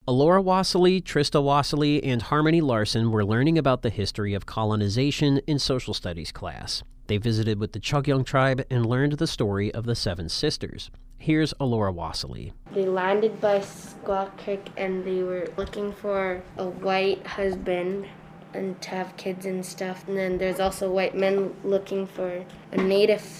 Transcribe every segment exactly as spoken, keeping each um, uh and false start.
Alora Wassily, Trista Wassily, and Harmony Larson were learning about the history of colonization in social studies class. They visited with the Chugyoung tribe and learned the story of the Seven Sisters. Here's Alora Wassily. They landed by Squaw Creek and they were looking for a white husband and to have kids and stuff. And then there's also white men looking for a native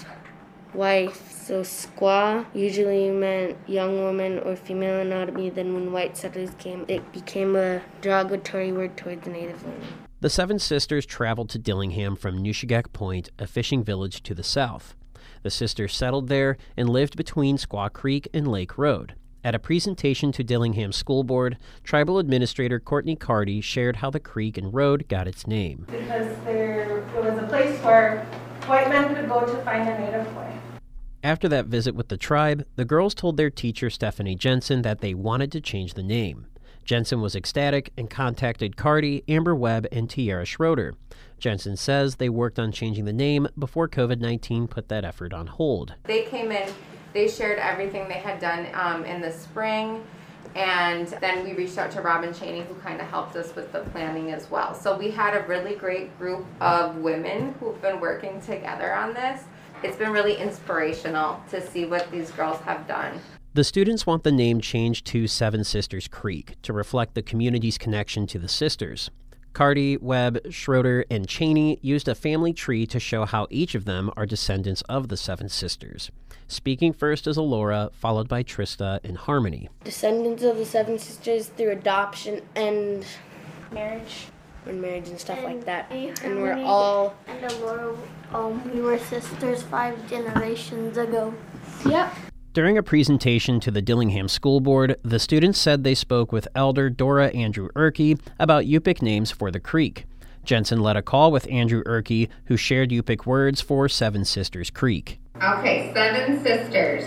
wife. So squaw usually meant young woman or female anatomy. Then when white settlers came, it became a derogatory word towards native women. The Seven Sisters traveled to Dillingham from Nushagak Point, a fishing village to the south. The sisters settled there and lived between Squaw Creek and Lake Road. At a presentation to Dillingham School Board, Tribal Administrator Courtney Carty shared how the creek and road got its name. Because there it was a place where white men could go to find a native wife. After that visit with the tribe, the girls told their teacher Stephanie Jensen that they wanted to change the name. Jensen was ecstatic and contacted Carty, Amber Webb, and Tiara Schroeder. Jensen says they worked on changing the name before covid nineteen put that effort on hold. They came in, they shared everything they had done um, in the spring, and then we reached out to Robin Cheney, who kind of helped us with the planning as well. So we had a really great group of women who've been working together on this. It's been really inspirational to see what these girls have done. The students want the name changed to Seven Sisters Creek to reflect the community's connection to the sisters. Carty, Webb, Schroeder, and Cheney used a family tree to show how each of them are descendants of the Seven Sisters. Speaking first is Alora, followed by Trista and Harmony. Descendants of the Seven Sisters through adoption and marriage. And marriage and stuff and like that. Harmony And we're all... And Alora, um, we were sisters five generations ago. Yep. During a presentation to the Dillingham School Board, the students said they spoke with Elder Dora Andrew Erkey about Yupik names for the creek. Jensen led a call with Andrew Erkey, who shared Yupik words for Seven Sisters Creek. Okay, Seven Sisters.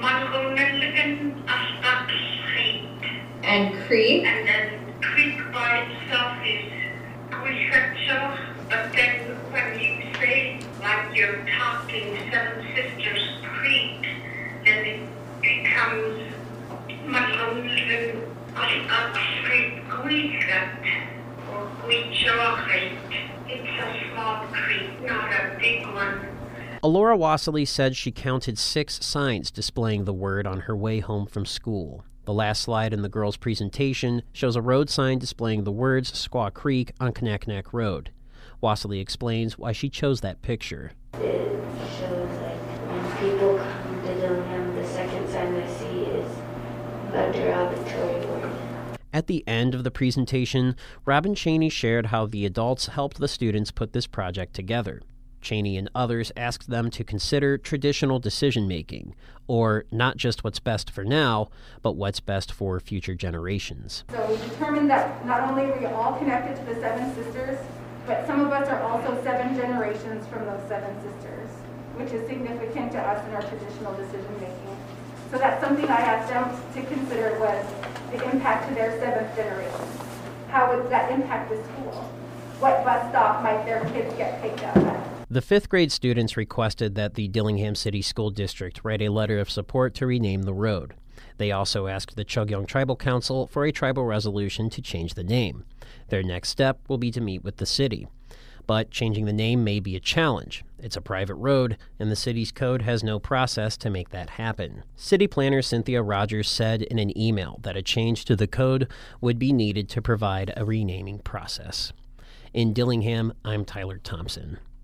And creek? And then creek by itself is Quishetcha, but then when you say, like you're talking Seven Sisters Creek, then it becomes Malunlun Creek Guigat or Guichawait. It's a small creek, not a big one. Alora Wassily said she counted six signs displaying the word on her way home from school. The last slide in the girls' presentation shows a road sign displaying the words Squaw Creek on Kanaknak Road. Wassily explains why she chose that picture. It shows like when people come to Dillingham, the second sign they see is a derogatory word. At the end of the presentation, Robin Cheney shared how the adults helped the students put this project together. Cheney and others asked them to consider traditional decision-making, or not just what's best for now, but what's best for future generations. So we determined that not only were we all connected to the Seven Sisters, but some of us are also seven generations from those seven sisters, which is significant to us in our traditional decision-making. So that's something I asked them to consider was the impact to their seventh generation. How would that impact the school? What bus stop might their kids get picked up at? The fifth grade students requested that the Dillingham City School District write a letter of support to rename the road. They also asked the Chugyoung Tribal Council for a tribal resolution to change the name. Their next step will be to meet with the city. But changing the name may be a challenge. It's a private road, and the city's code has no process to make that happen. City planner Cynthia Rogers said in an email that a change to the code would be needed to provide a renaming process. In Dillingham, I'm Tyler Thompson.